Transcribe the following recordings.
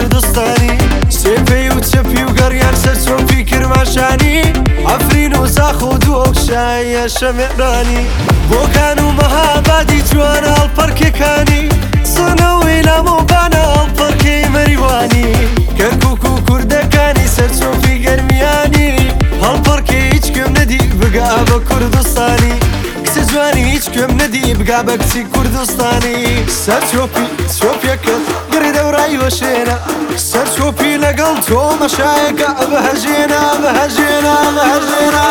کوردستانی سێپەی و چەپی و گەڕیان سەر چۆپی کرماشانی ئەفرین و زاخ و دووەکشایە شەمێرانی بۆکان و مەهابادی جوان هەڵپەرکێکانی سنەوەی لامۆبانە هەڵپەرکەی مەریوانی کەرکووک و کوردەکانی سەر چۆپی گەرمیانی هەڵپەرکەی هیچ کوێم نەدی بگا بە کوردستانی کچە جوانی هیچ کوێم نەدی بگا بە کچی کوردستانی سەر چۆپیەکە گڕی دەورای وەشێنە سەر چۆپی لەگەڵ تۆ مەشایەکە بەهەژێنە بەهەژێنە بەهەژێنە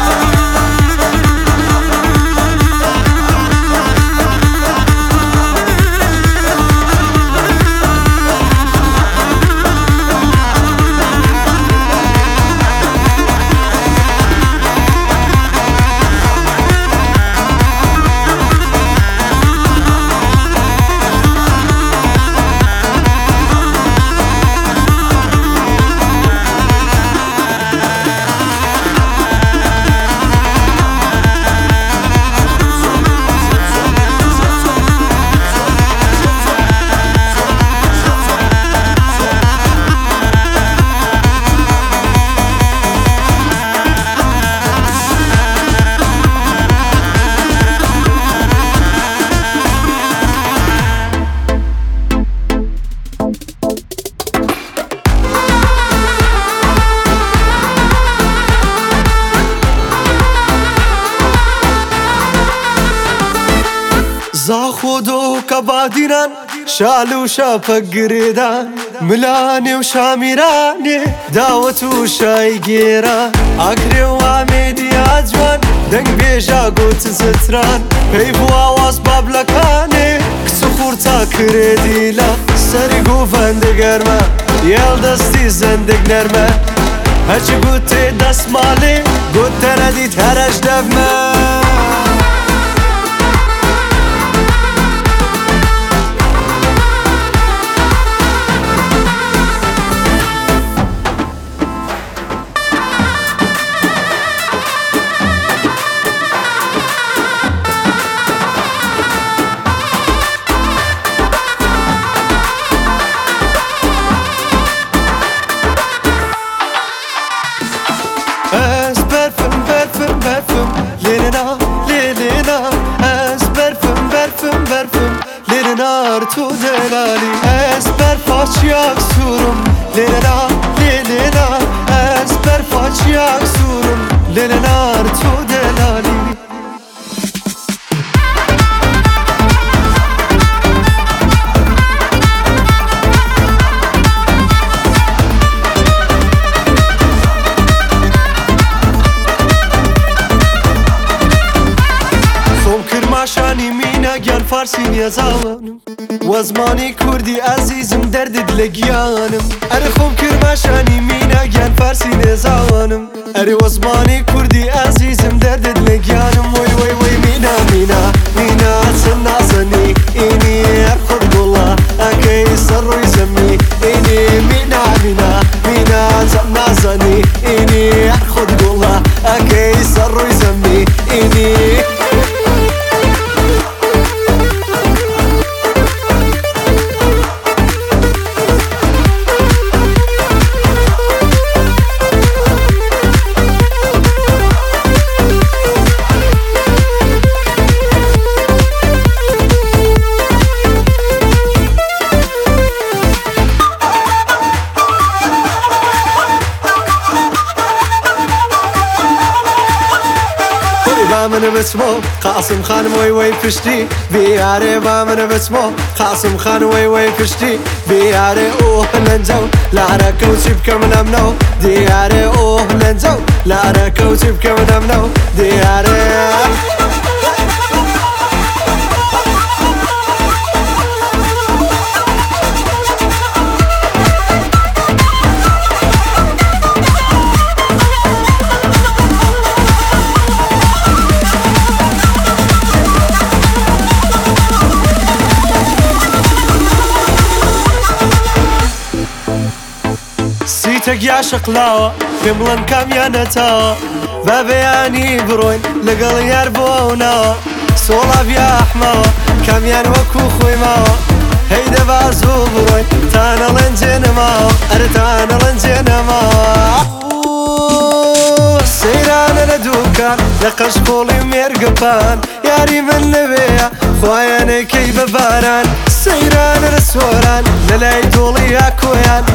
زاخۆدۆ کە بادیران شال و شاپەک گرێدان ملانێ و شامیرانێ داوەت و شای گێران ئاگرێ و ئامێدیا جوان دەنگ بێژا گوت زتران پێی بواواز بابلەکانێ کچ و خوورتا کرێ دیلە سەری گوڤەندە گەرمە یێڵ دەستی زەندێک نەرمە هەرچی گوتێ دەسماڵێ گوت تەنەدیت هەرەش دەبمە تو دلالی از بر پاچیاک سورم لیلا لیلا از بر پاچیاک سورم لیلا تو دلالی خۆم کرماشانی مینە گیان فارسی نیەزاوانم وەزمانی کوردی ئازیزم دەردت لە گیانم ئەرێ خۆم کرماشانی مینە گیان فارسی نێزاوانم ئەرێ وەزمانی کوردی ئازیزم دەردت لە گیانم وەی وەی وەی مینا مینا مینا چەند نازەنی ئینی هەر خۆت گوڵە ئەکەی سەر ڕووی زەمی ئینی مینا مینا مینا چەند نازەنی ئینی هەر خۆت گوڵە ئەکەی سەر ڕووی زەمی ئینی من بسمو قاسم خان وی وی پشتی بیاره با من بسمو قاسم خان وی وی پشتی بیاره اوه لنجو لاره کوچی بکم نمنو دیاره اوه لنجو لاره کوچی بکم نمنو دیاره تەگیا شەقلاوە پێم بڵێن کامیان نەتاوە بە بەیانی بڕۆین لەگەڵ یار بۆ ئەو ناوە سۆڵاویا ئەحماوە کامیان وەکو خۆی ماوە هيدا بازو بروي تانا لنجنما أرتانا لنجنما سيرانا لدوكان لقش قولي ميرقبان ياري من نبيا خواياني كي بباران سيرانا لسوران للاي طولي اكويان